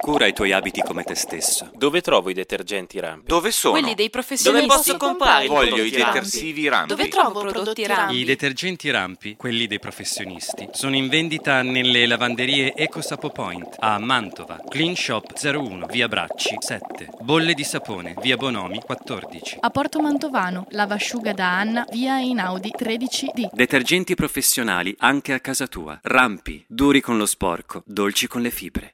cura i tuoi abiti come te stesso. Dove trovo i detergenti Rampi? Dove sono? Quelli dei professionisti. Dove posso comprare i Voglio i prodotti Rampi? detersivi Rampi. Dove trovo prodotti Rampi? I detergenti Rampi, quelli dei professionisti, sono in vendita nelle lavanderie EcoSapo Point a Mantova, Clean Shop 01, via Bracci 7, Bolle di Sapone, via Bonomi 14. A Porto Mantovano, lavasciuga da Anna, via Einaudi 13D. Detergenti professionali anche a casa tua. Rampi, duri con lo sporco, dolci con le fibre.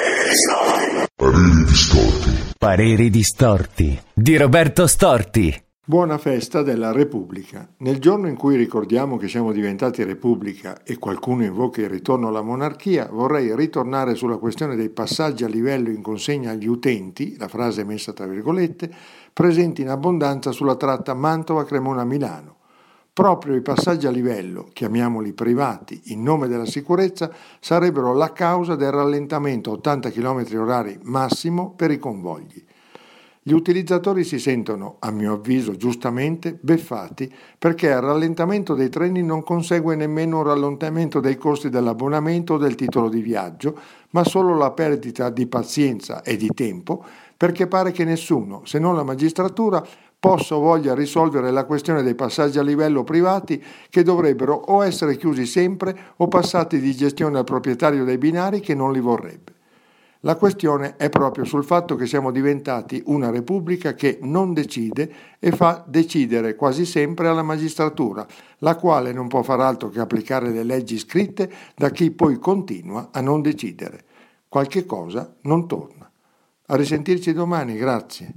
Pareri distorti di Roberto Storti. Buona festa della Repubblica. Nel giorno in cui ricordiamo che siamo diventati Repubblica e qualcuno invoca il ritorno alla monarchia, vorrei ritornare sulla questione dei passaggi a livello in consegna agli utenti, la frase messa tra virgolette, presenti in abbondanza sulla tratta Mantova-Cremona-Milano. Proprio i passaggi a livello, chiamiamoli privati, in nome della sicurezza, sarebbero la causa del rallentamento a 80 km/h massimo per i convogli. Gli utilizzatori si sentono, a mio avviso giustamente, beffati perché al rallentamento dei treni non consegue nemmeno un rallentamento dei costi dell'abbonamento o del titolo di viaggio, ma solo la perdita di pazienza e di tempo, perché pare che nessuno, se non la magistratura, possa o voglia risolvere la questione dei passaggi a livello privati che dovrebbero o essere chiusi sempre o passati di gestione al proprietario dei binari che non li vorrebbe. La questione è proprio sul fatto che siamo diventati una repubblica che non decide e fa decidere quasi sempre alla magistratura, la quale non può far altro che applicare le leggi scritte da chi poi continua a non decidere. Qualche cosa non torna. A risentirci domani, grazie.